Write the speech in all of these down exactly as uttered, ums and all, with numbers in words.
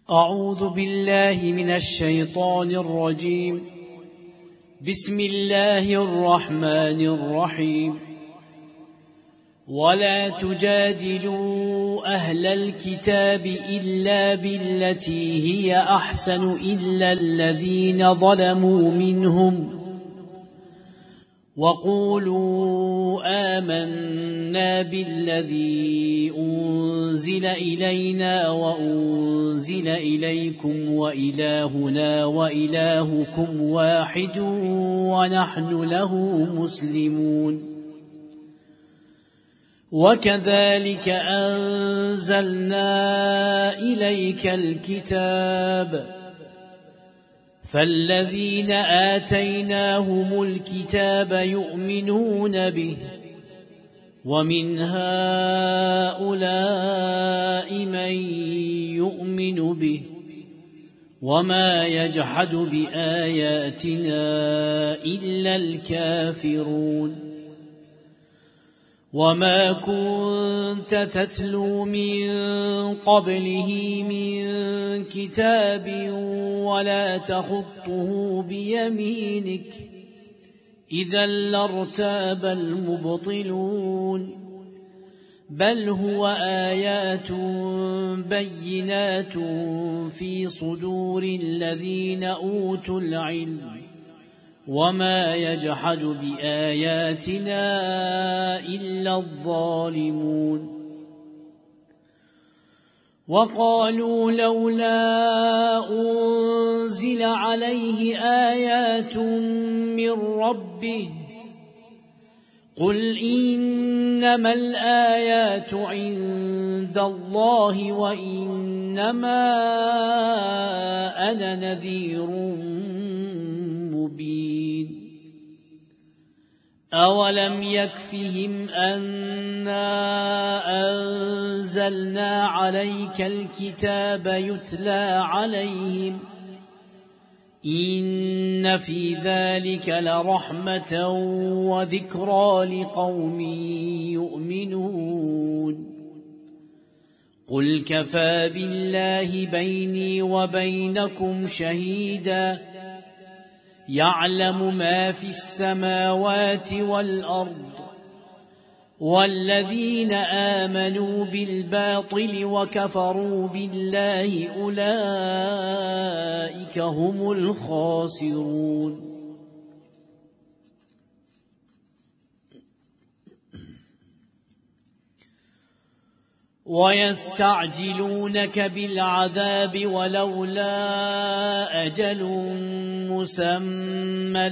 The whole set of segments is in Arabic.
أعوذ بالله من الشيطان الرجيم. بسم الله الرحمن الرحيم. ولا تجادلوا أهل الكتاب إلا بالتي هي أحسن إلا الذين ظلموا منهم وقولوا آمنا بالذي أنزل إلينا وأنزل إليكم وإلهنا وإلهكم واحد ونحن له مسلمون. وكذلك أنزلنا إليك الكتاب فالذين آتيناهم الكتاب يؤمنون به ومن هؤلاء من يؤمن به وما يجحد بآياتنا إلا الكافرون. وما كنت تتلو من قبله من كتاب ولا تخطه بيمينك إذا لارتاب المبطلون. بل هو آيات بينات في صدور الذين أوتوا العلم وما يجحد بآياتنا إلا الظالمون. وقالوا لولا أنزل عليه آيات من ربه قل إنما الآيات عند الله وإنما أنا نذير مبين. أولم يكفهم أنا أنزلنا عليك الكتاب يتلى عليهم إن في ذلك لرحمة وذكرى لقوم يؤمنون. قل كفى بالله بيني وبينكم شهيدا يعلم ما في السماوات والأرض والذين آمنوا بالباطل وكفروا بالله أولئك هم الخاسرون. ويستعجلونك بالعذاب ولولا أجل مسمى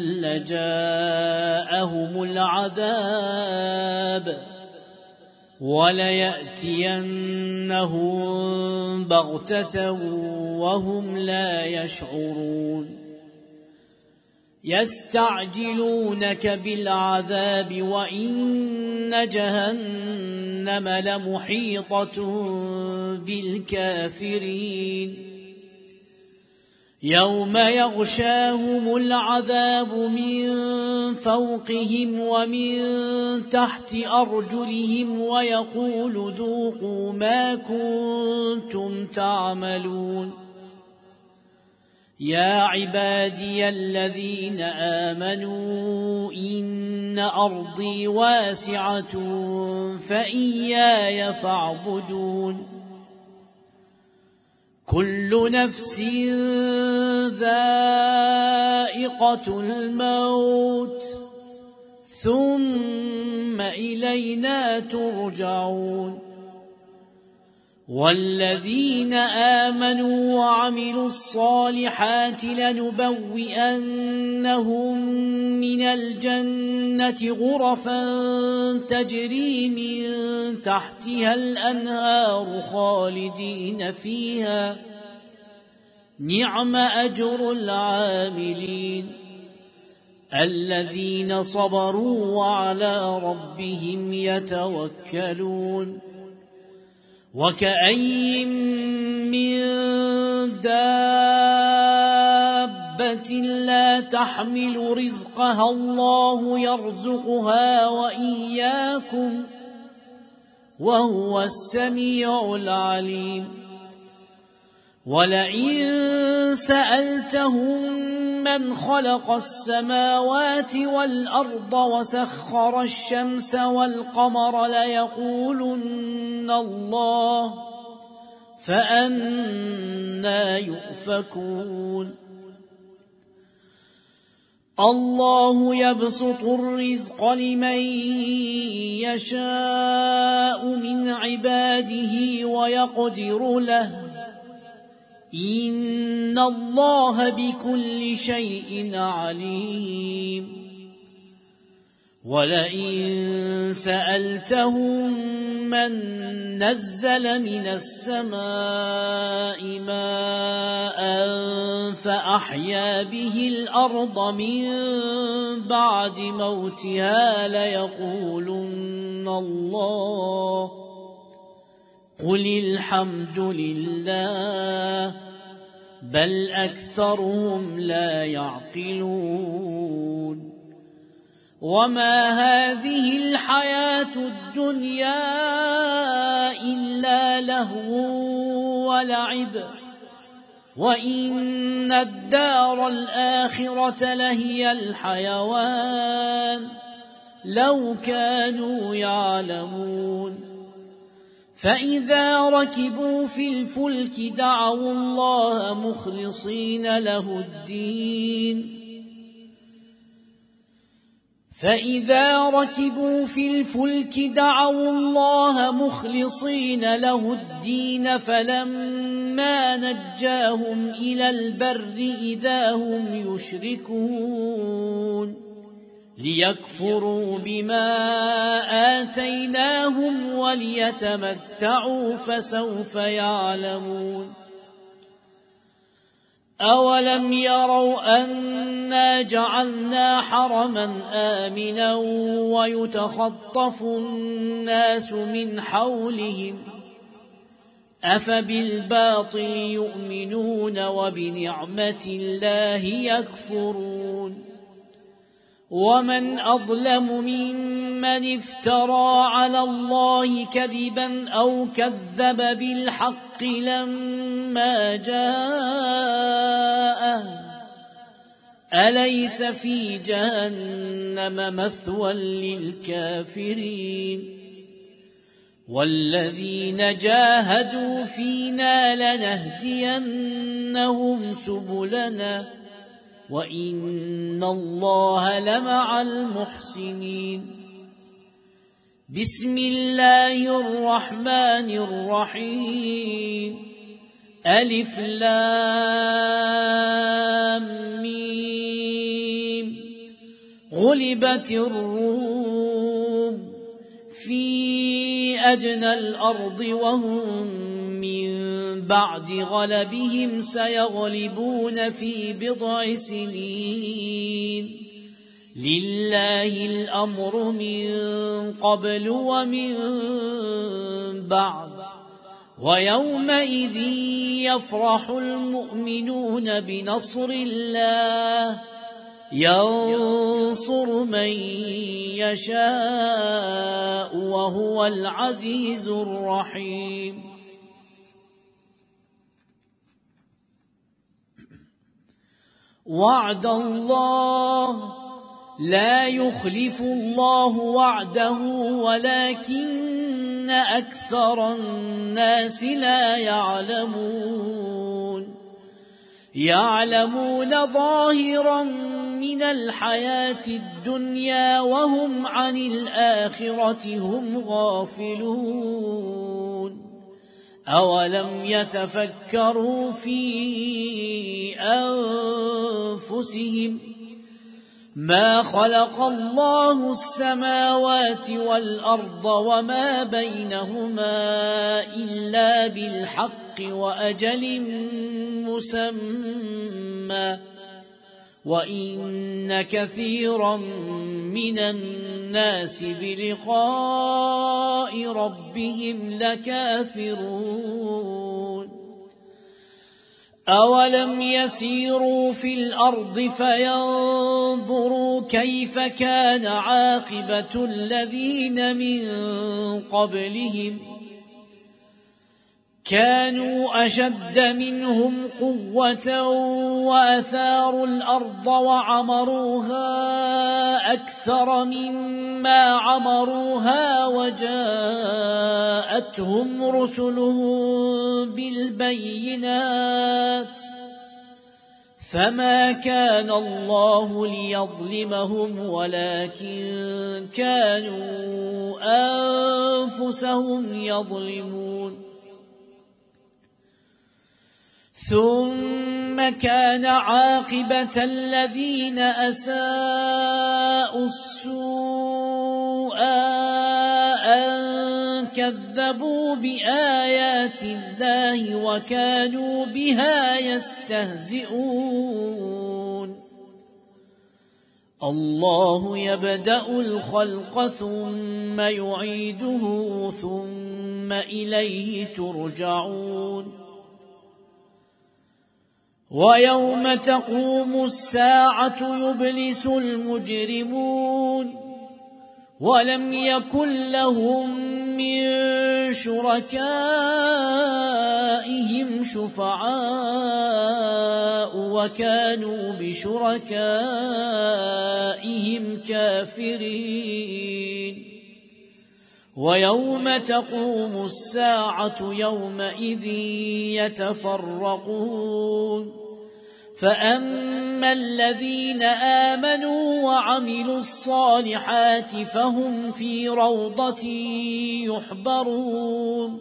لجاءهم العذاب وليأتينهم بغتة وهم لا يشعرون. يستعجلونك بالعذاب وإن جهنم لمحيطة بالكافرين. يوم يغشاهم العذاب من فوقهم ومن تحت أرجلهم ويقول ذوقوا ما كنتم تعملون. يا عبادي الذين آمنوا إن أرضي واسعة فإياي فاعبدون. كل نفس ذائقة الموت ثم إلينا ترجعون. والذين آمنوا وعملوا الصالحات لنبوئنهم من الجنة غرفا تجري من تحتها الأنهار خالدين فيها نعم أجر العاملين. الذين صبروا وعلى ربهم يتوكلون. وكأين من دابة لا تحمل رزقها الله يرزقها وإياكم وهو السميع العليم. ولئن سألتهم من خلق السماوات والأرض وسخر الشمس والقمر ليقولن الله فأنى يؤفكون الله يبسط الرزق لمن يشاء من عباده ويقدر له إن الله بكل شيء عليم ولئن سألتهم من نزل من السماء ماء فأحيا به الأرض من بعد موتها ليقولن الله قل الحمد لله بل أكثرهم لا يعقلون وما هذه الحياة الدنيا إلا لهو ولعب وإن الدار الآخرة لهي الحيوان لو كانوا يعلمون فإذا ركبوا في الفلك دعوا الله مخلصين له الدين فإذا ركبوا في الفلك دعوا الله مخلصين له الدين فلما نجاهم إلى البر إذا هم يشركون ليكفروا بما آتيناهم وليتمتعوا فسوف يعلمون أولم يروا أنا جعلنا حرما آمنا ويتخطف الناس من حولهم أفبالباطل يؤمنون وبنعمة الله يكفرون ومن أظلم ممن افترى على الله كذبا أو كذب بالحق لما جاءه أليس في جهنم مثوى للكافرين والذين جاهدوا فينا لنهدينهم سبلنا وإن الله لمع المحسنين بسم الله الرحمن الرحيم ألف لام ميم غلبت الروم في أدنى الأرض وهم من بعد غلبهم سيغلبون في بضع سنين لله الأمر من قبل ومن بعد ويومئذ يفرح المؤمنون بنصر الله ينصر من يشاء وهو العزيز الرحيم وعد الله لا يخلف الله وعده ولكن أكثر الناس لا يعلمون يعلمون ظاهرا من الحياة الدنيا وهم عن الآخرة هم غافلون أولم يتفكروا في أنفسهم ما خلق الله السماوات والأرض وما بينهما إلا بالحق وأجل مسمى وإن كثيرا من الناس بلقاء ربهم لكافرون أولم يسيروا في الأرض فينظروا كيف كان عاقبة الذين من قبلهم كانوا أشد منهم قوة وأثاروا الأرض وعمروها أكثر مما عمروها وجاءتهم رسلهم بالبينات فما كان الله ليظلمهم ولكن كانوا أنفسهم يظلمون ثم كان عاقبة الذين أساءوا السوء أن كذبوا بآيات الله وكانوا بها يستهزئون الله يبدأ الخلق ثم يعيده ثم إليه ترجعون ويوم تقوم الساعة يبلس المجرمون ولم يكن لهم من شركائهم شفعاء وكانوا بشركائهم كافرين ويوم تقوم الساعة يومئذ يتفرقون فأما الذين آمنوا وعملوا الصالحات فهم في روضة يحبرون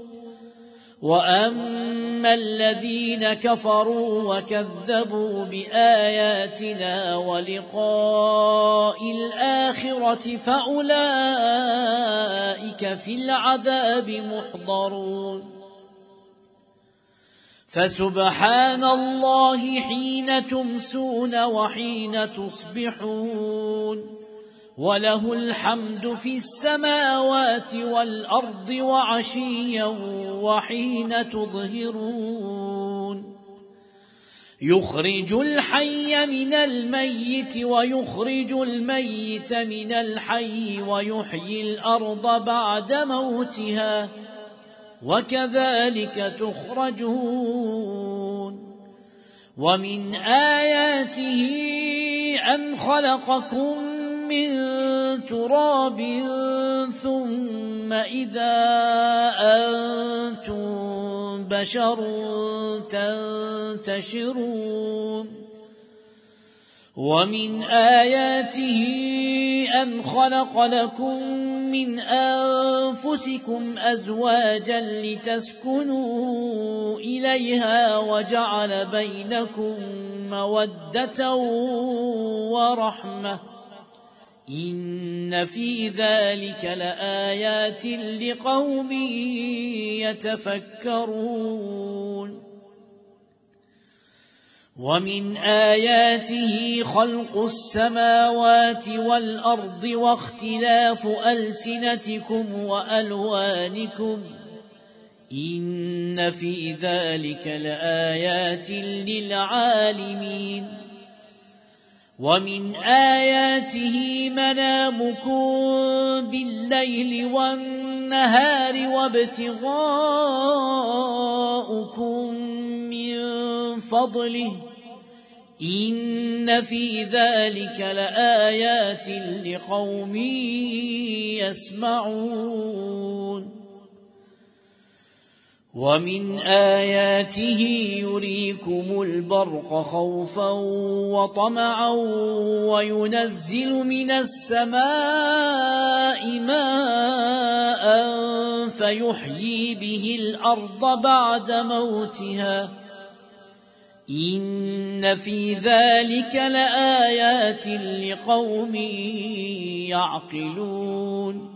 وأما الذين كفروا وكذبوا بآياتنا ولقاء الآخرة فأولئك في العذاب محضرون فسبحان الله حين تمسون وحين تصبحون وله الحمد في السماوات والأرض وعشيا وحين تظهرون يخرج الحي من الميت ويخرج الميت من الحي ويحيي الأرض بعد موتها وكذلك تخرجون ومن آياته أن خلقكم من تراب ثم إذا أنتم بشر تنتشرون ومن آياته أن خلق لكم من أنفسكم أزواجا لتسكنوا إليها وجعل بينكم مودة ورحمة إن في ذلك لآيات لقوم يتفكرون ومن آياته خلق السماوات والأرض واختلاف ألسنتكم وألوانكم إن في ذلك لآيات للعالمين ومن آياته منامكم بالليل والنهار وابتغاؤكم من فضله إن في ذلك لآيات لقوم يسمعون ومن آياته يريكم البرق خوفا وطمعا وينزل من السماء ماء فيحيي به الأرض بعد موتها إن في ذلك لآيات لقوم يعقلون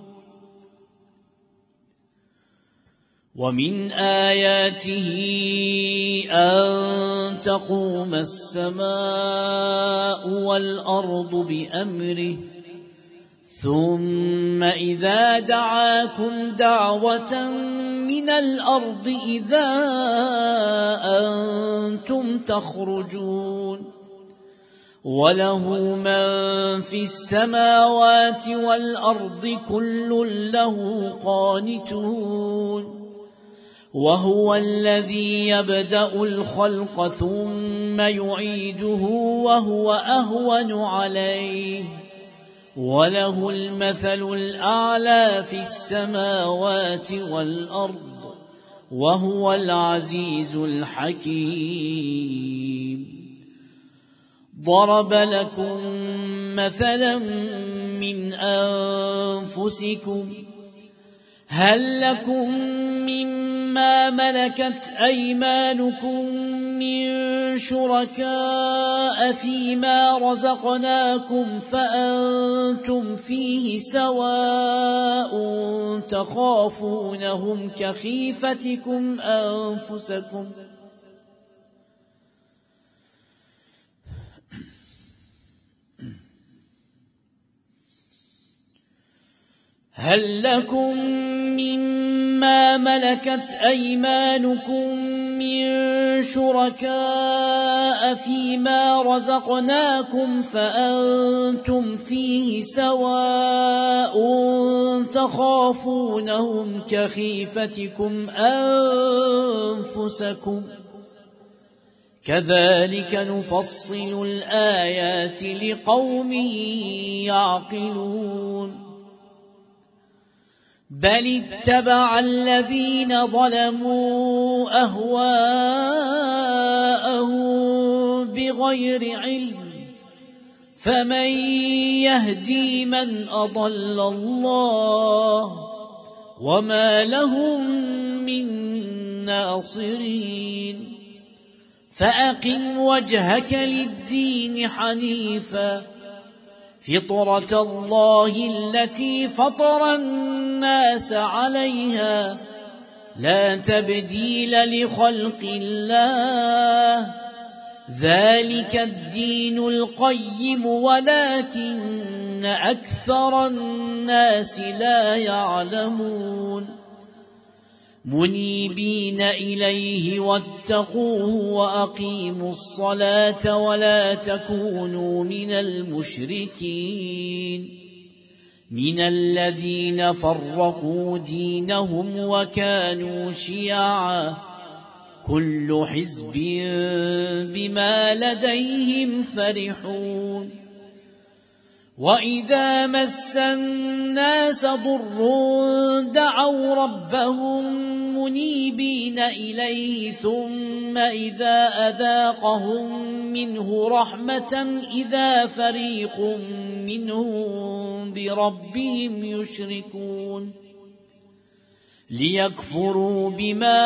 ومن آياته أن تقوم السماء والأرض بأمره ثم إذا دعاكم دعوة من الأرض إذا أنتم تخرجون وله من في السماوات والأرض كل له قانتون وهو الذي يبدأ الخلق ثم يعيده وهو أهون عليه وله المثل الأعلى في السماوات والأرض وهو العزيز الحكيم. ضرب لكم مثلا من أنفسكم هل لكم مما ملكت أيمانكم من شركاء فيما رزقناكم فأنتم فيه سواء تخافونهم كخيفتكم أنفسكم هل لكم مما ملكت أيمانكم من شركاء فيما رزقناكم فأنتم فيه سواء تخافونهم كخيفتكم أنفسكم كذلك نفصل الآيات لقوم يعقلون. بل اتبع الذين ظلموا أهواءهم بغير علم فمن يهدي من أضل الله وما لهم من ناصرين. فأقم وجهك للدين حنيفا فطرة الله التي فطر الناس عليها لا تبديل لخلق الله ذلك الدين القيم ولكن أكثر الناس لا يعلمون. منيبين إليه واتقوه وأقيموا الصلاة ولا تكونوا من المشركين من الذين فرقوا دينهم وكانوا شيعا كل حزب بما لديهم فرحون. وإذا مس الناس ضر دعوا ربهم منيبين إليه ثم إذا أذاقهم منه رحمة إذا فريق منهم بربهم يشركون ليكفروا بما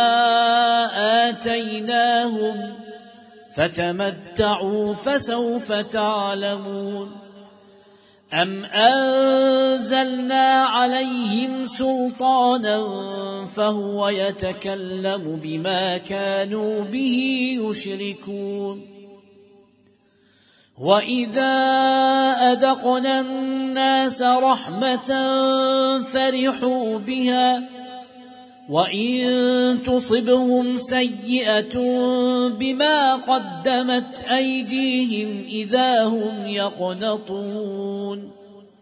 آتيناهم فتمتعوا فسوف تعلمون. أم أنزلنا عليهم سلطانا فهو يتكلم بما كانوا به يشركون. وإذا أذقنا الناس رحمة فرحوا بها وإن تصبهم سيئة بما قدمت أيديهم إذا هم يقنطون.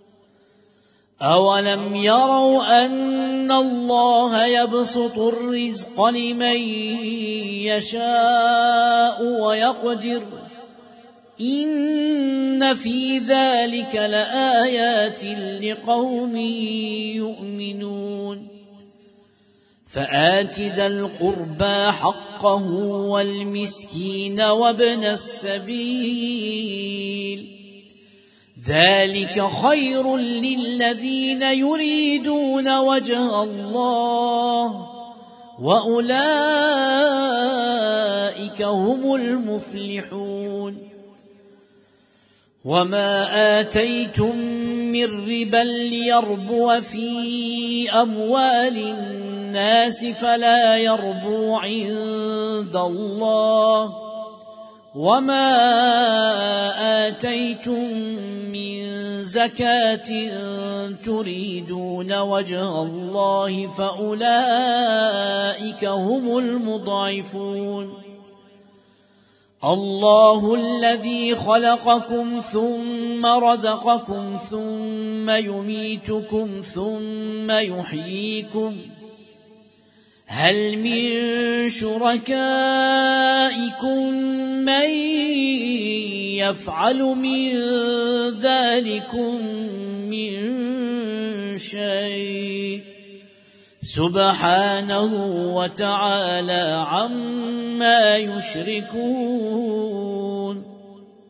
أولم يروا أن الله يبسط الرزق لمن يشاء ويقدر إن في ذلك لآيات لقوم يؤمنون. فآت ذا القربى حقه والمسكين وابن السبيل ذلك خير للذين يريدون وجه الله وأولئك هم المفلحون. وما آتيتم من ربا ليربو في أموال الناس فلا يربو عند الله وما آتيتم من زكاة تريدون وجه الله فأولئك هم المضعفون. الله الذي خلقكم ثم رزقكم ثم يميتكم ثم يحييكم هل من شركائكم من يفعل من ذلكم من شيء سبحانه وتعالى عما يشركون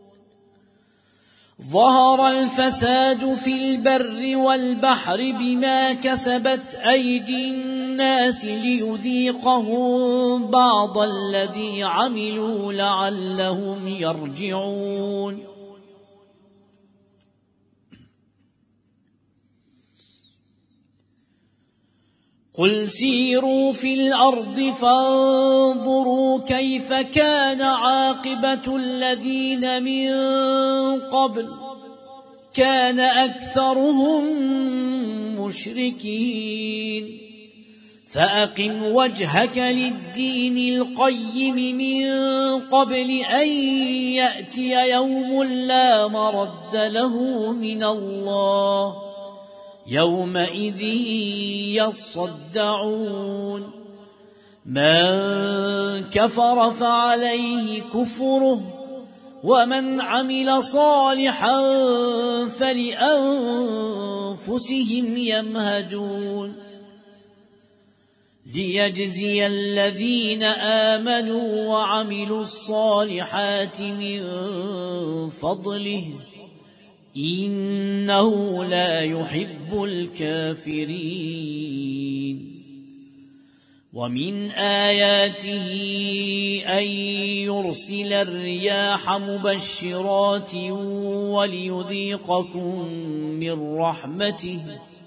ظهر الفساد في البر والبحر بما كسبت أيدي الناس ليذيقهم بعض الذي عملوا لعلهم يرجعون قل سيروا في الأرض فانظروا كيف كان عاقبة الذين من قبل كان أكثرهم مشركين فأقم وجهك للدين القيم من قبل أن يأتي يوم لا مرد له من الله يومئذ يصدعون من كفر فعليه كفره ومن عمل صالحا فلأنفسهم يمهدون ليجزي الذين آمنوا وعملوا الصالحات من فضله إنه لا يحب الكافرين ومن آياته أن يرسل الرياح مبشرات وليذيقكم من رحمته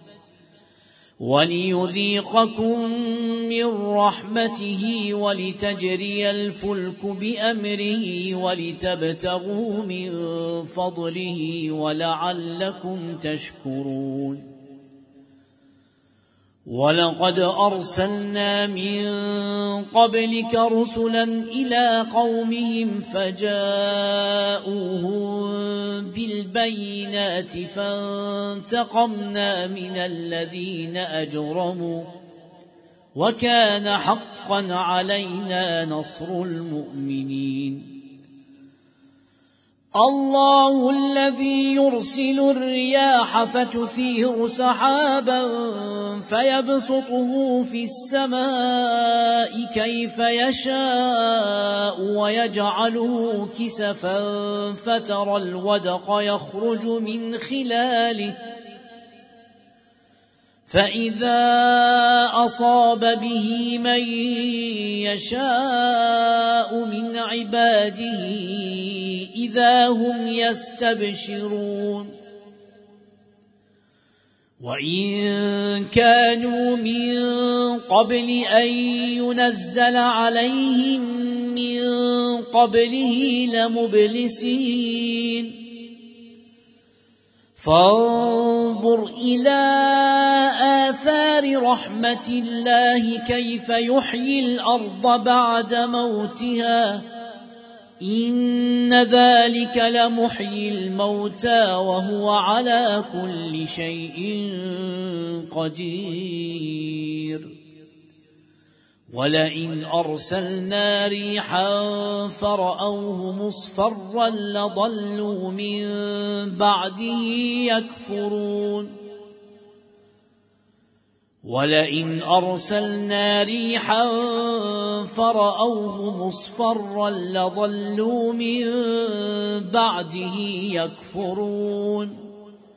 وليذيقكم من رحمته ولتجري الفلك بأمره ولتبتغوا من فضله ولعلكم تشكرون ولقد أرسلنا من قبلك رسلا إلى قومهم فجاءوهم بالبينات فانتقمنا من الذين أجرموا وكان حقا علينا نصر المؤمنين الله الذي يرسل الرياح فتثير سحابا فيبسطه في السماء كيف يشاء ويجعله كسفا فترى الودق يخرج من خلاله فإذا أصاب به من يشاء من عباده إذا هم يستبشرون وإن كانوا من قبل أن ينزل عليهم من قبله لمبلسين فانظر إلى آثار رحمة الله كيف يحيي الأرض بعد موتها إن ذلك لمحيي الموتى وهو على كل شيء قدير ولئن أرسلنا ريحا فرأوه مصفرا لظلوا من بعده يكفرون ولئن أرسلنا ريحا فرأوه مصفرا لظلوا من بعده يكفرون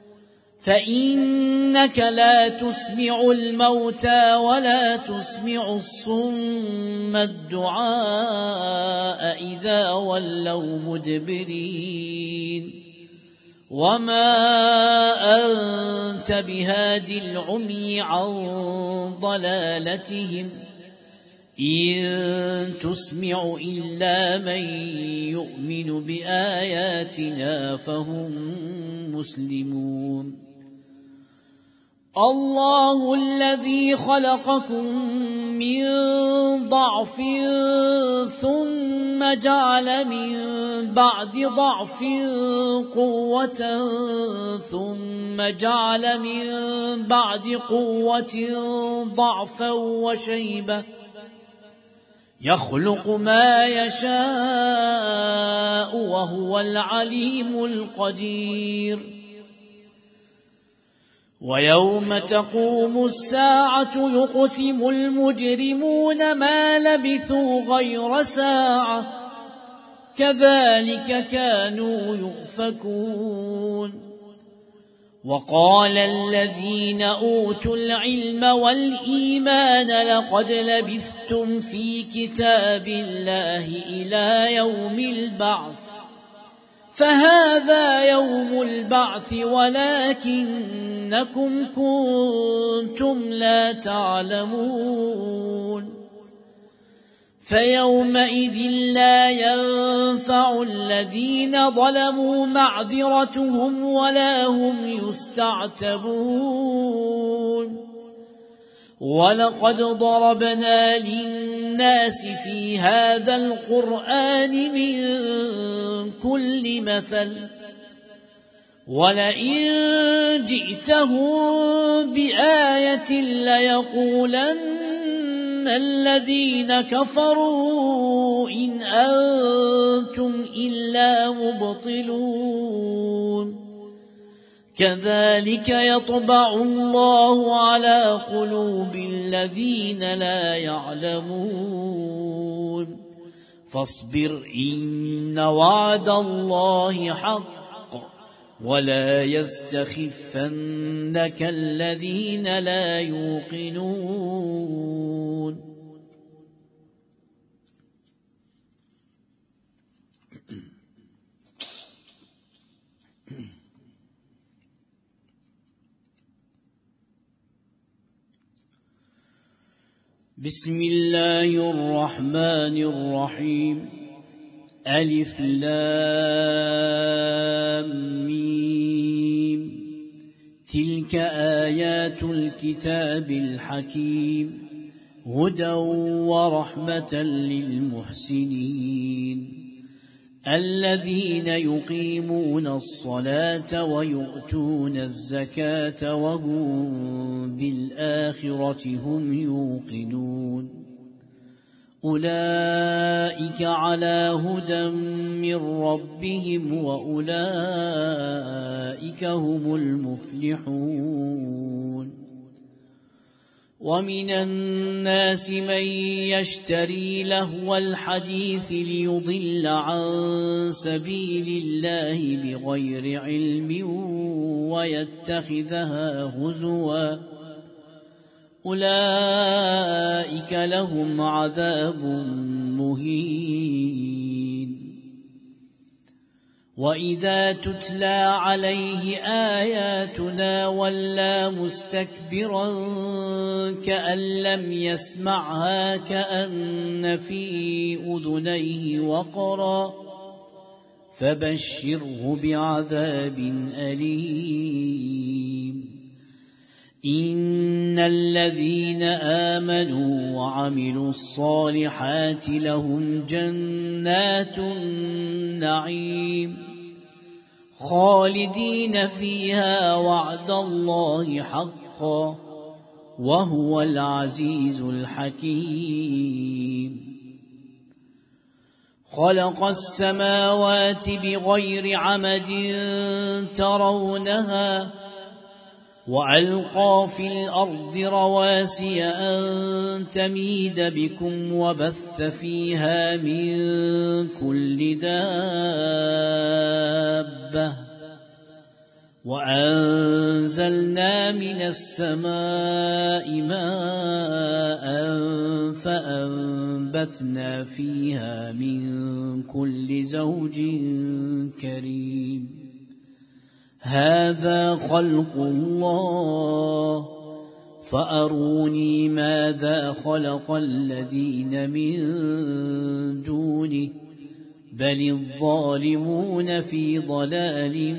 فإنك لا تسمع الموتى ولا تسمع الصم الدعاء إذا ولوا مدبرين وما أنت بهاد العمي عن ضلالتهم إن تسمع إلا من يؤمن بآياتنا فهم مسلمون الله الذي خلقكم من ضعف ثم جعل من بعد ضعف قوة ثم جعل من بعد قوة ضعفا وشيبة يخلق ما يشاء وهو العليم القدير ويوم تقوم الساعة يقسم المجرمون ما لبثوا غير ساعة كذلك كانوا يؤفكون وقال الذين أوتوا العلم والإيمان لقد لبثتم في كتاب الله إلى يوم البعث فهذا يوم البعث ولكنكم كنتم لا تعلمون فيومئذ لا ينفع الذين ظلموا معذرتهم ولا هم يستعتبون ولقد ضربنا للناس في هذا القرآن من كل مثل ولئن جئتهم بآية ليقولن الذين كفروا إن أنتم إلا مبطلون كذلك يطبع الله على قلوب الذين لا يعلمون فاصبر إن وعد الله حق ولا يستخفنك الذين لا يوقنون بسم الله الرحمن الرحيم ألف لام ميم تلك آيات الكتاب الحكيم هدى ورحمة للمحسنين الذين يقيمون الصلاة ويؤتون الزكاة وهم بالآخرة هم يوقنون أولئك على هدى من ربهم وأولئك هم المفلحون ومن الناس من يشتري لهو الحديث ليضل عن سبيل الله بغير علم ويتخذها هزوا أولئك لهم عذاب مهين وإذا تتلى عليه آياتنا ولى مستكبرا كأن لم يسمعها كأن في أذنيه وقرا فبشره بعذاب أليم إن الذين آمنوا وعملوا الصالحات لهم جنات النعيم خالدين فيها وعد الله حقا وهو العزيز الحكيم خلق السماوات بغير عمد ترونها وألقى في الأرض رواسي أن تميد بكم وبث فيها من كل دابة وأنزلنا من السماء ماء فأنبتنا فيها من كل زوج كريم هذا خلق الله فأروني ماذا خلق الذين من دونه بل الظالمون في ضلال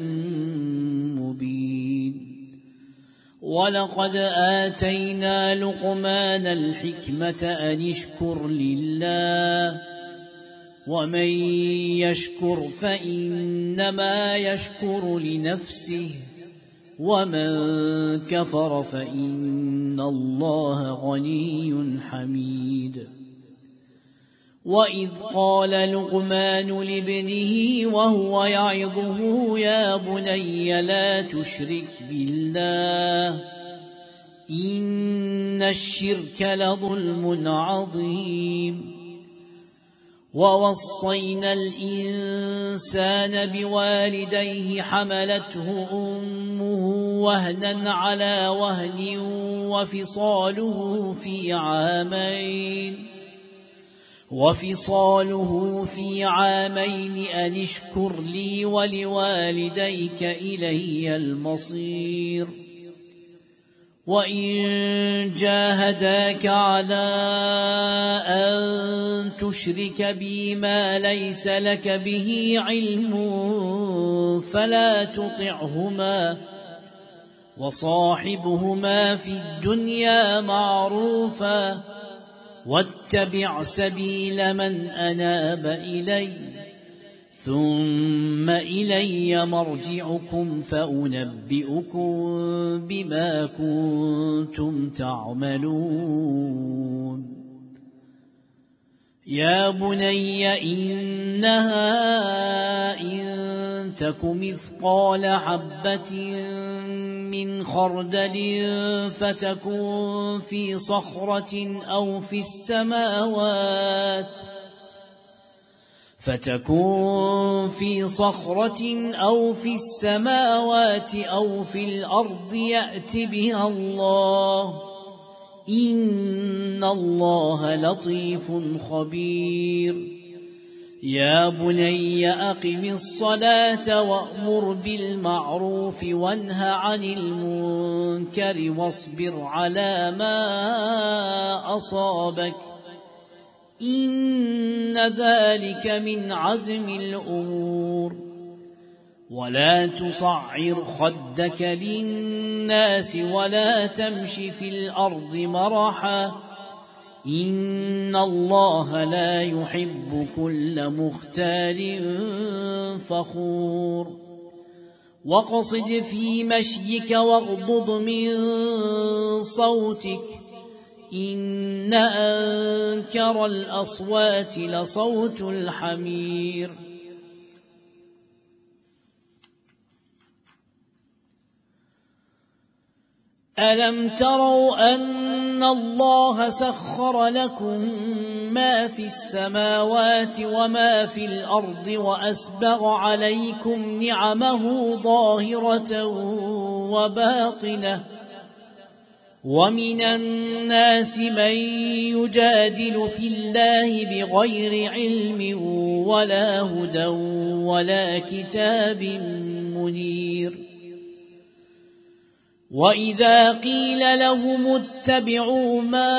مبين ولقد آتينا لقمان الحكمة أن اشكر لله ومن يشكر فإنما يشكر لنفسه ومن كفر فإن الله غني حميد وإذ قال لقمان لابنه وهو يعظه يا بني لا تشرك بالله إن الشرك لظلم عظيم ووصينا الإنسان بوالديه حملته أمه وهنا على وهن وفصاله في عامين وفصاله في عامين أن اشكر لي ولوالديك إلي المصير وإن جاهداك على أن تشرك بي ما ليس لك به علم فلا تطعهما وصاحبهما في الدنيا معروفا واتبع سبيل من أناب إلي ثم إلي مرجعكم فأنبئكم بما كنتم تعملون يا بني إنها إن تك مثقال حبة من خردل فتكون في صخرة أو في السماوات فتكون في صخرة أو في السماوات أو في الأرض يأت بها الله إن الله لطيف خبير يا بني أقم الصلاة وأمر بالمعروف وانه عن المنكر واصبر على ما أصابك إن ذلك من عزم الأمور ولا تصعر خدك للناس ولا تمش في الأرض مرحا إن الله لا يحب كل مختال فخور واقصد في مشيك واغضض من صوتك إن أنكر الأصوات لصوت الحمير ألم تروا أن الله سخر لكم ما في السماوات وما في الأرض وأسبغ عليكم نعمه ظاهرة وباطنة ومن الناس من يجادل في الله بغير علم ولا هدى ولا كتاب منير وإذا قيل لهم اتبعوا ما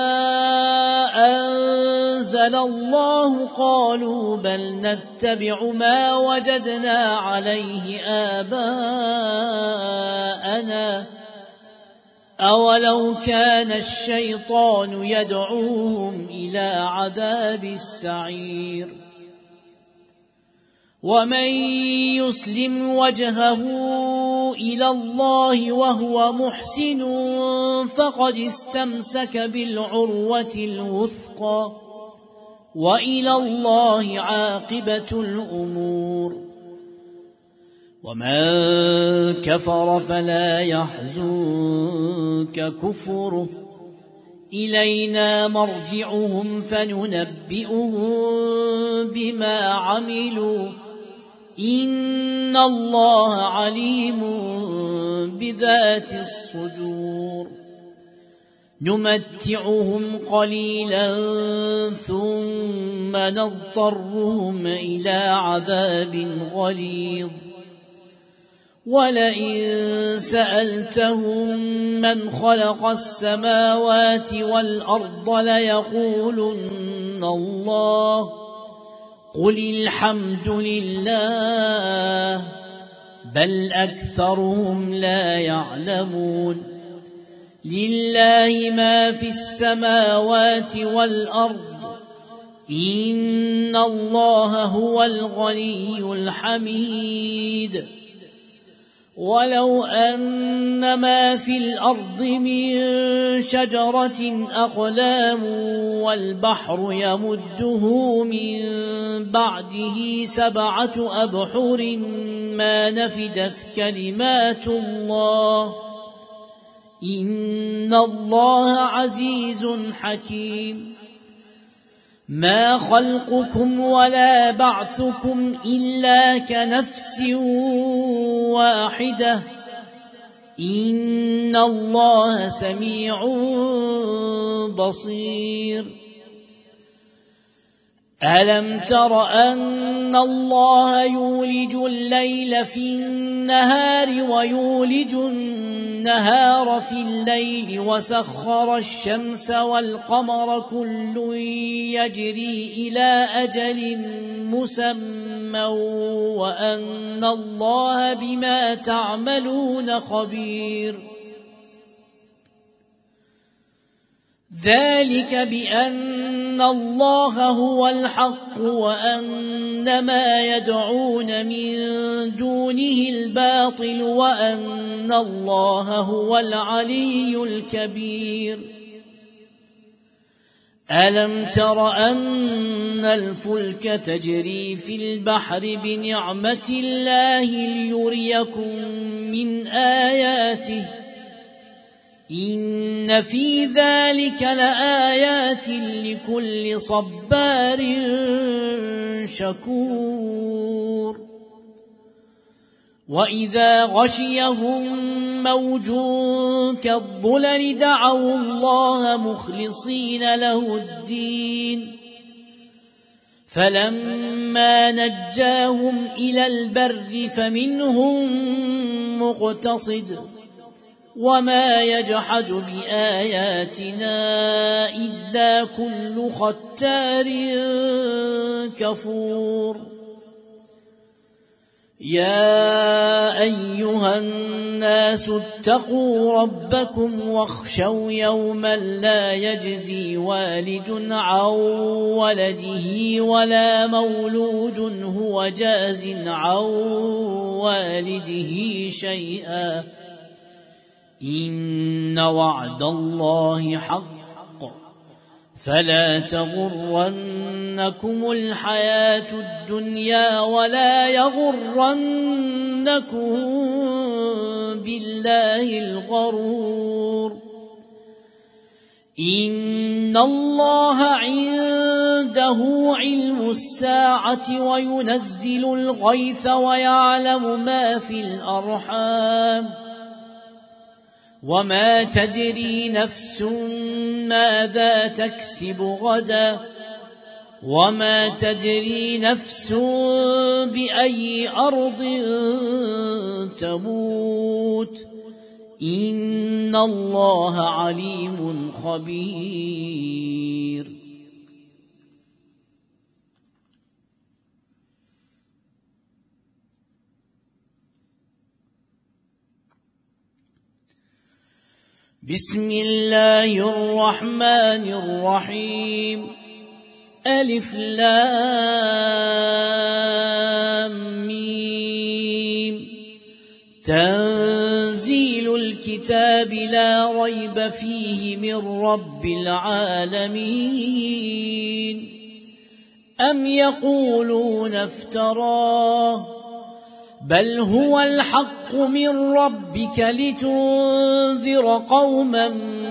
أنزل الله قالوا بل نتبع ما وجدنا عليه آباءنا أولو كان الشيطان يدعوهم إلى عذاب السعير ومن يسلم وجهه إلى الله وهو محسن فقد استمسك بالعروة الوثقى وإلى الله عاقبة الأمور ومن كفر فلا يحزنك كفره إلينا مرجعهم فننبئهم بما عملوا إن الله عليم بذات الصدور نمتعهم قليلا ثم نضطرهم إلى عذاب غليظ ولئن سألتهم من خلق السماوات والأرض ليقولن الله قل الحمد لله بل أكثرهم لا يعلمون لله ما في السماوات والأرض إن الله هو الغني الحميد ولو أن ما في الأرض من شجرة أقلام والبحر يمده من بعده سبعة أبحر ما نفدت كلمات الله إن الله عزيز حكيم. ما خلقكم ولا بعثكم إلا كنفس واحدة إن الله سميع بصير. ألم تر أن الله يولج الليل في النهار ويولج النهار في الليل وسخر الشمس والقمر كل يجري إلى أجل مسمى وأن الله بما تعملون خبير. ذلك بأن الله هو الحق وأن ما يدعون من دونه الباطل وأن الله هو العلي الكبير. ألم تر أن الفلك تجري في البحر بنعمة الله ليريكم من آياته إن في ذلك لآيات لكل صبار شكور. وإذا غشيهم موج كالظلل دعوا الله مخلصين له الدين فلما نجاهم إلى البر فمنهم مقتصد وما يجحد بآياتنا إلا كل ختار كفور. يا أيها الناس اتقوا ربكم واخشوا يوما لا يجزي والد عن ولده ولا مولود هو جاز عن والده شيئا إن وعد الله حق فلا تغرنكم الحياة الدنيا ولا يغرنكم بالله الغرور. إن الله عنده علم الساعة وينزل الغيث ويعلم ما في الأرحام وما تدري نفس ماذا تكسب غدا وما تدري نفس بأي أرض تموت إن الله عليم خبير. بسم الله الرحمن الرحيم. ألف لام ميم. تنزيل الكتاب لا ريب فيه من رب العالمين. أم يقولون افتراه بل هو الحق من ربك لتنذر قوما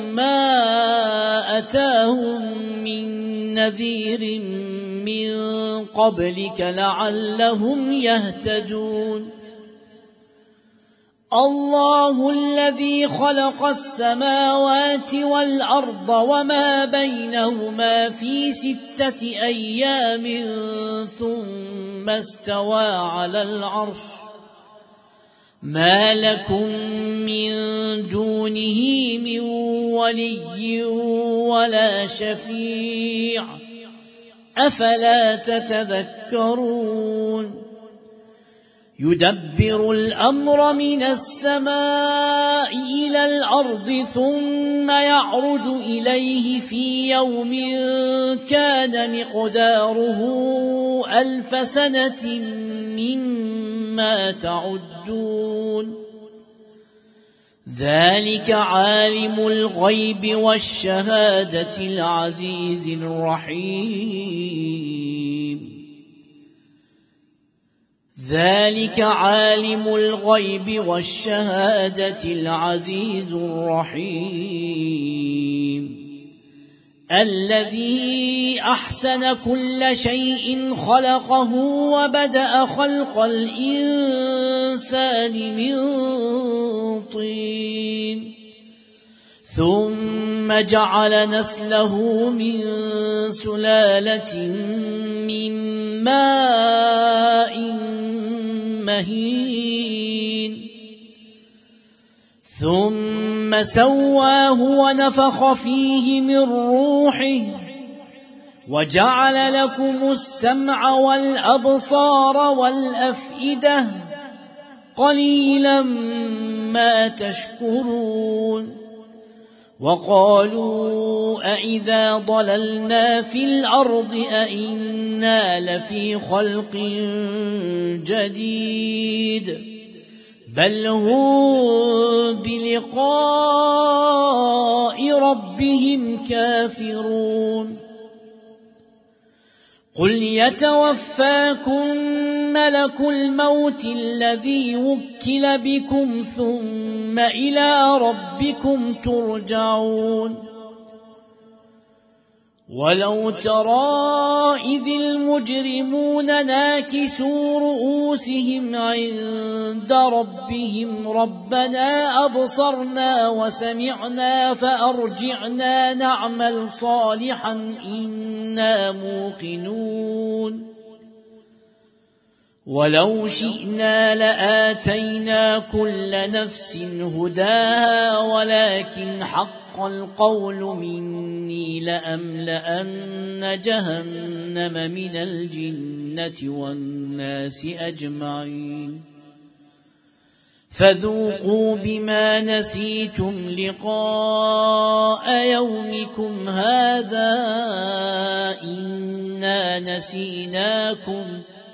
ما أتاهم من نذير من قبلك لعلهم يهتدون. الله الذي خلق السماوات والأرض وما بينهما في ستة أيام ثم استوى على العرش ما لكم من دونه من ولي ولا شفيع أفلا تتذكرون. يدبر الأمر من السماء إلى الأرض ثم يعرج إليه في يوم كان مقداره ألف سنة مما تعدون. ذلك عالم الغيب والشهادة العزيز الرحيم ذلك عالم الغيب والشهادة العزيز الرحيم الذي أحسن كل شيء خلقه وبدأ خلق الإنسان من طين ثم جعل نسله من سلالة من ماء مهين ثم سواه ونفخ فيه من روحه وجعل لكم السمع والأبصار والأفئدة قليلا ما تشكرون وقالوا أإذا ضللنا في الأرض أإنا لفي خلق جديد بل هم بلقاء ربهم كافرون قل يتوفاكم ملك الموت الذي وكل بكم ثم إلى ربكم ترجعون ولو ترى إذ المجرمون ناكسوا رؤوسهم عند ربهم ربنا أبصرنا وسمعنا فأرجعنا نعمل صالحا إنا موقنون ولو شئنا لآتينا كل نفس هداها ولكن حق القول مني لأملأن جهنم من الجنة والناس أجمعين فذوقوا بما نسيتم لقاء يومكم هذا إنا نسيناكم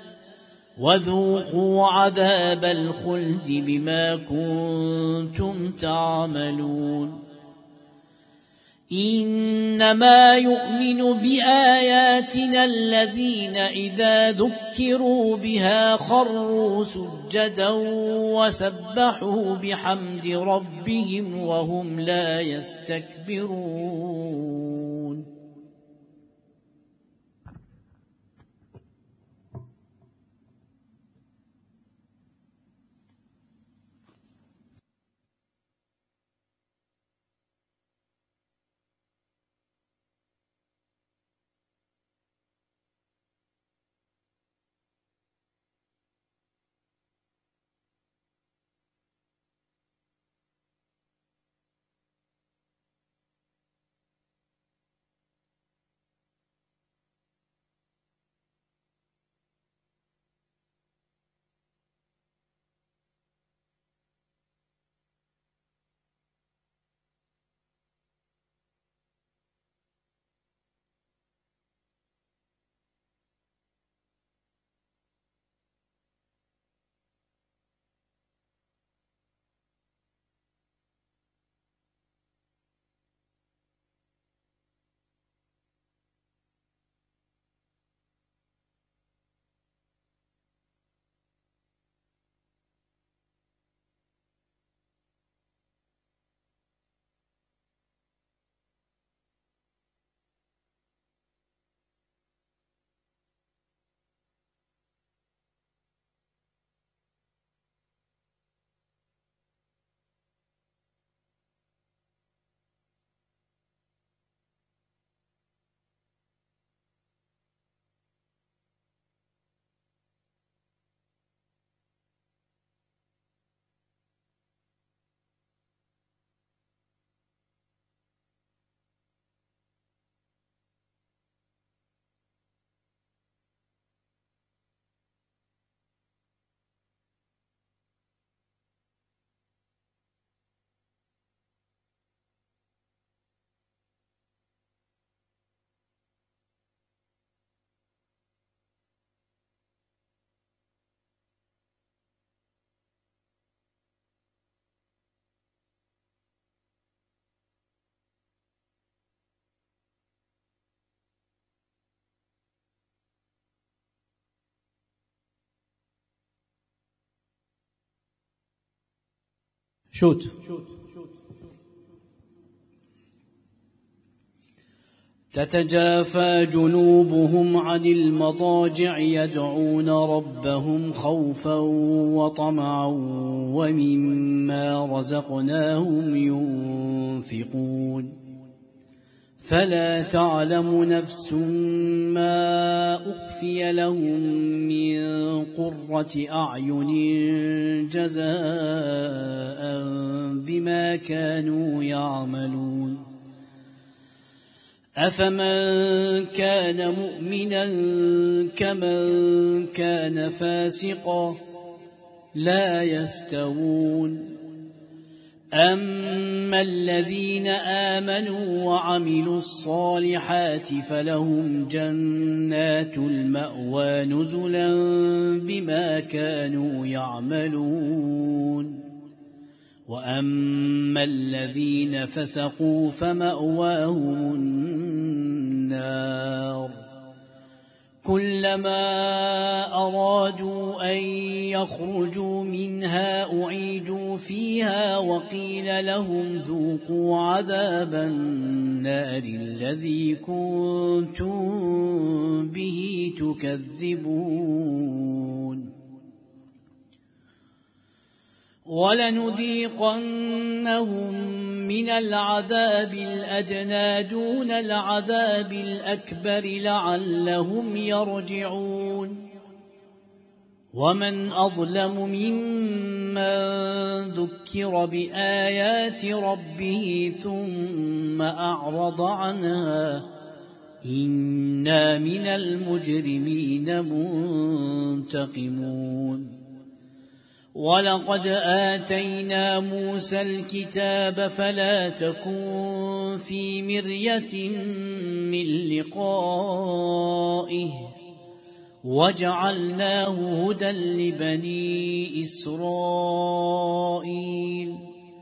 وذوقوا عذاب الخلد بما كنتم تعملون إنما يؤمن بآياتنا الذين إذا ذكروا بها خروا سجدا وسبحوا بحمد ربهم وهم لا يستكبرون شوت تتجافى جنوبهم عن المضاجع يدعون ربهم خوفا وطمعا ومما رزقناهم ينفقون فلا تعلم نفس ما أخفي لهم من قرة أعين جزاء بما كانوا يعملون أفمن كان مؤمنا كمن كان فاسقا لا يستوون أما الذين آمنوا وعملوا الصالحات فلهم جنات المأوى نزلا بما كانوا يعملون وأما الذين فسقوا فمأواهم النار كلما أرادوا أن يخرجوا منها أعيدوا فيها وقيل لهم ذوقوا عذاب النار الذي كنتم به تكذبون ولنذيقنهم من العذاب الأدنى دون العذاب الأكبر لعلهم يرجعون ومن أظلم ممن ذكر بآيات ربه ثم أعرض عنها إنا من المجرمين منتقمون ولقد آتينا موسى الكتاب فلا تكن في مرية من لقائه وجعلناه هدى لبني إسرائيل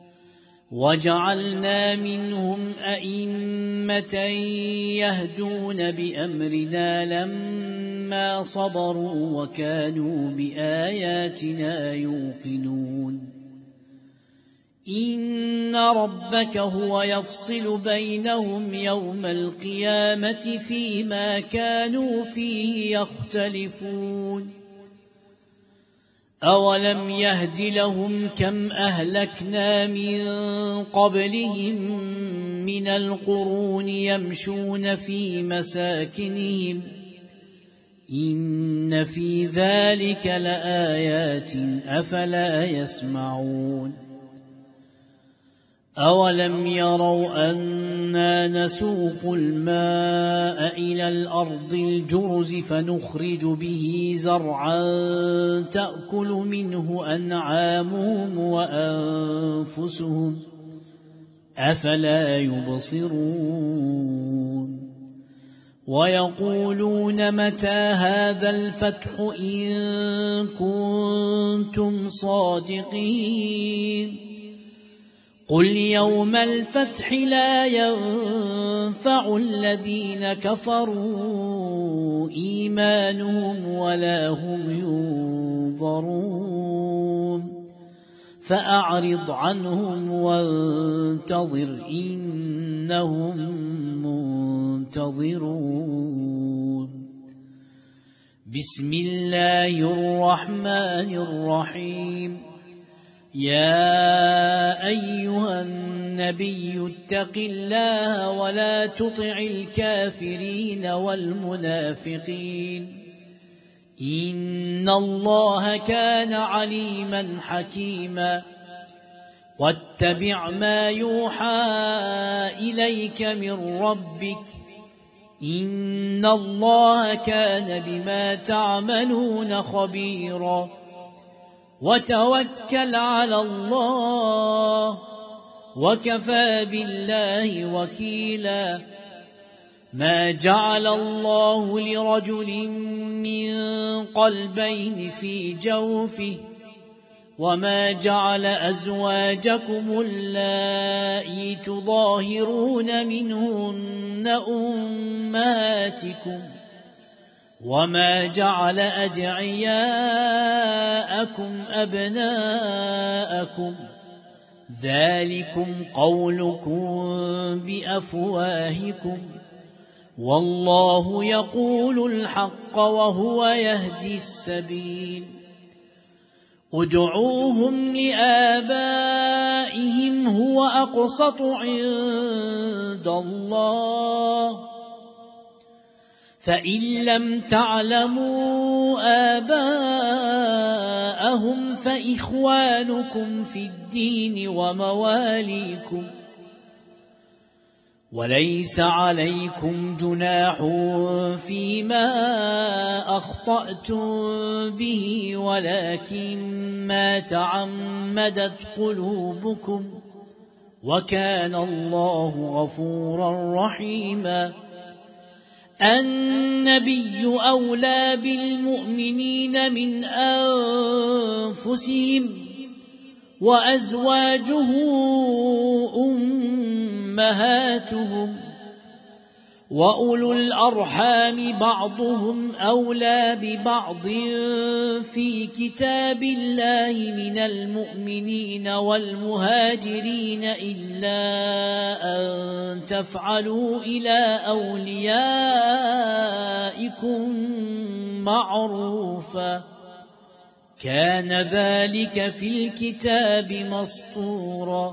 وجعلنا منهم أئمة يهدون بأمرنا لما صبروا وكانوا بآياتنا يوقنون إن ربك هو يفصل بينهم يوم القيامة فيما كانوا فيه يختلفون أولم يهد لهم كم أهلكنا من قبلهم من القرون يمشون في مساكنهم إن في ذلك لآيات أفلا يسمعون أولم يروا أنا نسوق الماء إلى الأرض الجرز فنخرج به زرعا تأكل منه أنعامهم وأنفسهم أفلا يبصرون ويقولون متى هذا الفتح إن كنتم صادقين قل يوم الفتح لا ينفع الذين كفروا إيمانهم ولا هم ينظرون فأعرض عنهم وانتظر إنهم منتظرون بسم الله الرحمن الرحيم يا أيها النبي اتق الله ولا تطع الكافرين والمنافقين إن الله كان عليما حكيما واتبع ما يوحى إليك من ربك إن الله كان بما تعملون خبيرا وتوكل على الله وكفى بالله وكيلا ما جعل الله لرجل من قلبين في جوفه وما جعل أزواجكم اللائي تظاهرون منهن أمهاتكم وما جعل أدعياءكم أبناءكم ذلكم قولكم بأفواهكم والله يقول الحق وهو يهدي السبيل ادعوهم لآبائهم هو أقسط عند الله فإن لم تعلموا آباءهم فإخوانكم في الدين ومواليكم وليس عليكم جناح فيما أخطأتم به ولكن ما تعمدت قلوبكم وكان الله غفورا رحيما النبي أولى بالمؤمنين من أنفسهم وأزواجه أمهاتهم وأولو الأرحام بعضهم أولى ببعض في كتاب الله من المؤمنين والمهاجرين إلا أن تفعلوا إلى أوليائكم معروفا كان ذلك في الكتاب مسطورا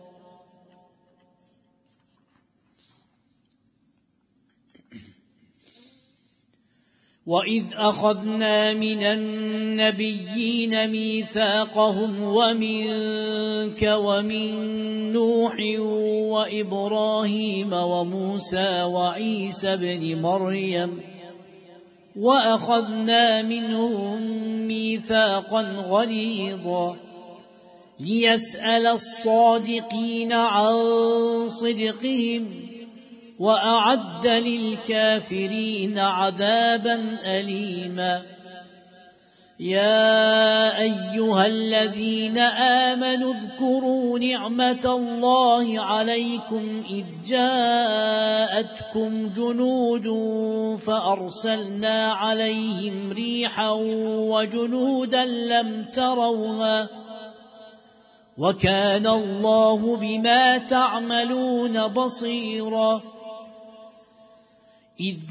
وإذ أخذنا من النبيين ميثاقهم ومنك ومن نوح وإبراهيم وموسى وعيسى بن مريم وأخذنا منهم ميثاقا غليظا ليسأل الصادقين عن صدقهم وأعد للكافرين عذابا أليما يا أيها الذين آمنوا اذكروا نعمة الله عليكم إذ جاءتكم جنود فأرسلنا عليهم ريحا وجنودا لم تروها وكان الله بما تعملون بصيرا إذ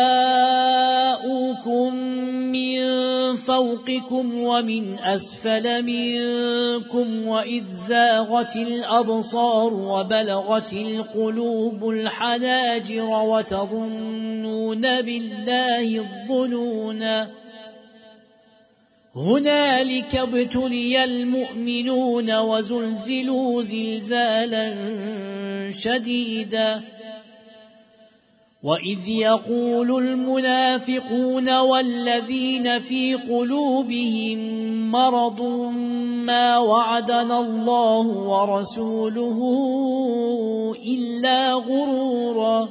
جاءوكم من فوقكم ومن أسفل منكم وإذ زاغت الأبصار وبلغت القلوب الحناجر وتظنون بالله الظنونا هنالك ابتلي المؤمنون وزلزلوا زلزالا شديدا وإذ يقول المنافقون والذين في قلوبهم مرض ما وعدنا الله ورسوله إلا غرورا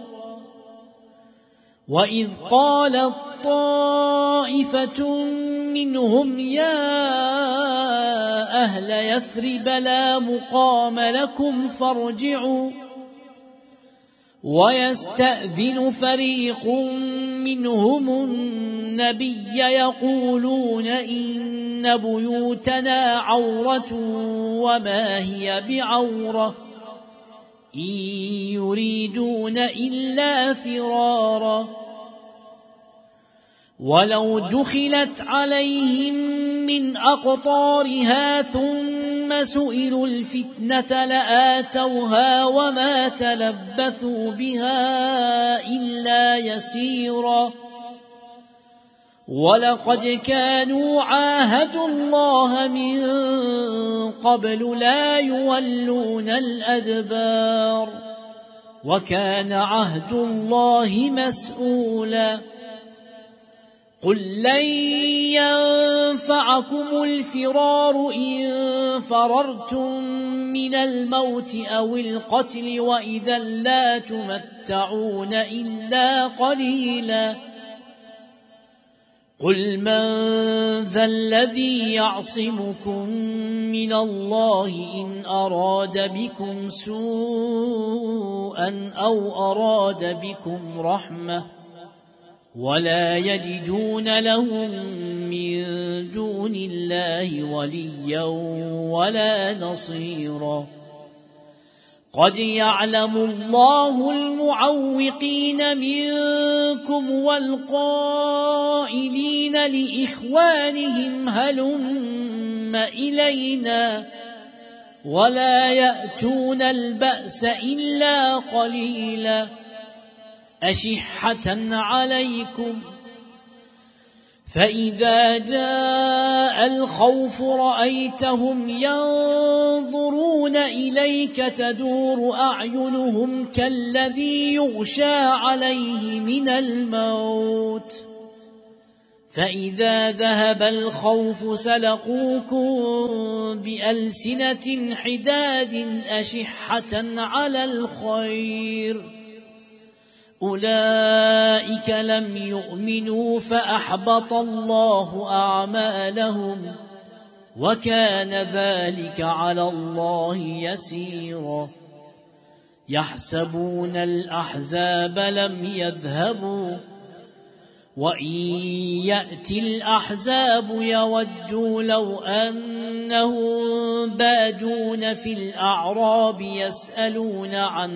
وإذ قالت طائفة منهم يا أهل يثرب لا مقام لكم فارجعوا ويستأذن فريق منهم النبي يقولون إن بيوتنا عورة وما هي بعورة إن يريدون إلا فرارا ولو دخلت عليهم من أقطارها ثم سئلوا الفتنة لآتوها وما تلبثوا بها إلا يسيرا ولقد كانوا عاهدوا الله من قبل لا يولون الأدبار وكان عهد الله مسؤولا قل لن ينفعكم الفرار إن فررتم من الموت أو القتل وإذا لا تمتعون إلا قليلا قل من ذا الذي يعصمكم من الله إن أراد بكم سوءا أو أراد بكم رحمة ولا يجدون لهم من دون الله وليا ولا نصيرا قد يعلم الله المعوقين منكم والقائلين لإخوانهم هلم إلينا ولا يأتون البأس إلا قليلا أشحة عليكم فإذا جاء الخوف رأيتهم ينظرون إليك تدور أعينهم كالذي يغشى عليه من الموت فإذا ذهب الخوف سلقوكم بألسنة حداد أشحة على الخير أولئك لم يؤمنوا فأحبط الله أعمالهم وكان ذلك على الله يسيرا يحسبون الأحزاب لم يذهبوا وإن يأتي الأحزاب يودوا لو أنهم بادون في الأعراب يسألون عن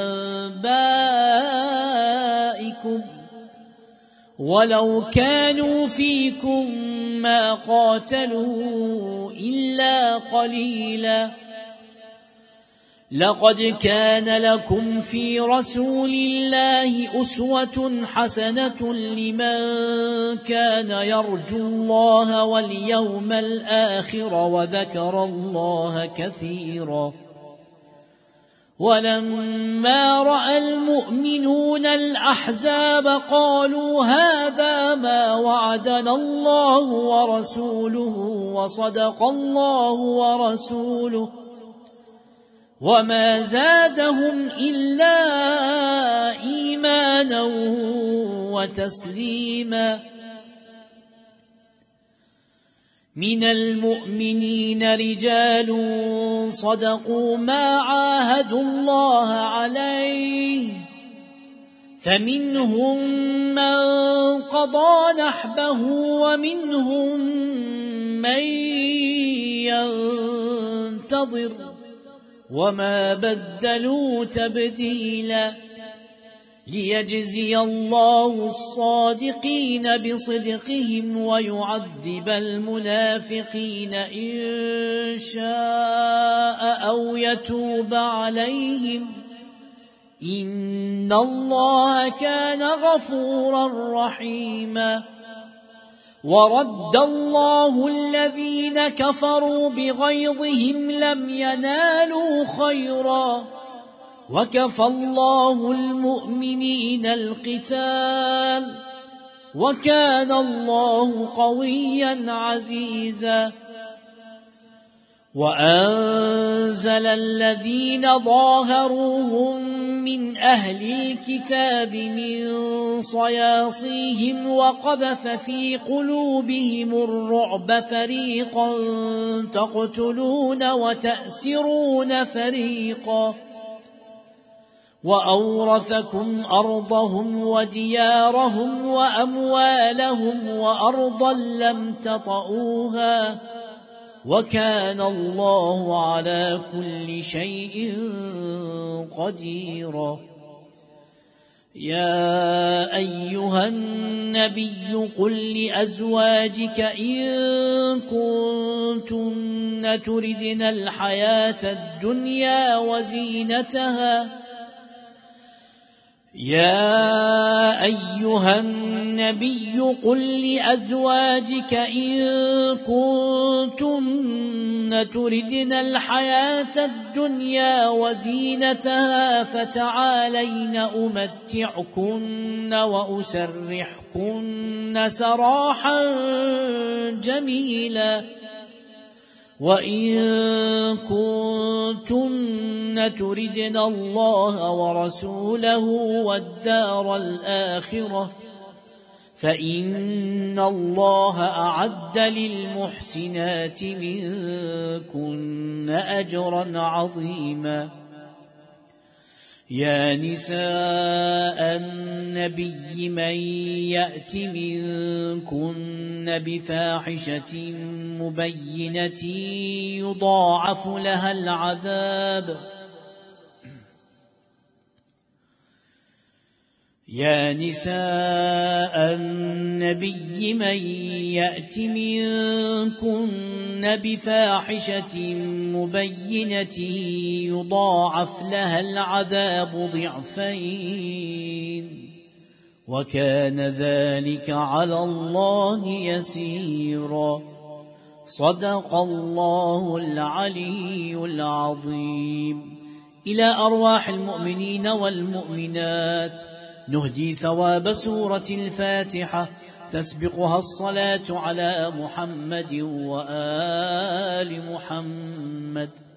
أنبائكم ولو كانوا فيكم ما قاتلوا إلا قليلا لقد كان لكم في رسول الله أسوة حسنة لمن كان يرجو الله واليوم الآخر وذكر الله كثيرا ولما رأى المؤمنون الأحزاب قالوا هذا ما وعدنا الله ورسوله وصدق الله ورسوله وما زادهم إلا إيمانا وتسليما من المؤمنين رجال صدقوا ما عاهدوا الله عليه فمنهم من قضى نحبه ومنهم من ينتظر وما بدلوا تبديلا ليجزي الله الصادقين بصدقهم ويعذب المنافقين إن شاء أو يتوب عليهم إن الله كان غفورا رحيما ورد الله الذين كفروا بغيظهم لم ينالوا خيرا وكفى الله المؤمنين القتال وكان الله قويا عزيزا وأنزل الذين ظاهروهم من أهل الكتاب من صياصيهم وقذف في قلوبهم الرعب فريقا تقتلون وتأسرون فريقا وأورثكم أرضهم وديارهم وأموالهم وأرضا لم تطئوها وكان الله على كل شيء قديرا يا أيها النبي قل لأزواجك إن كنتن تردن الحياة الدنيا وزينتها يا أيها النبي قل لأزواجك إن كنتن تردن الحياة الدنيا وزينتها فتعالين أمتعكن وأسرحكن سراحا جميلا وإن كنتن تردن الله ورسوله والدار الآخرة فإن الله أعد للمحسنات منكن أجرا عظيما يا نساء النبي من يأت منكن بفاحشة مبينة يضاعف لها العذاب يا نساء النبي من يأت منكن بفاحشة مبينة يضاعف لها العذاب ضعفين وكان ذلك على الله يسيرا. صدق الله العلي العظيم. إلى أرواح المؤمنين والمؤمنات نهدي ثواب سورة الفاتحة تسبقها الصلاة على محمد وآل محمد.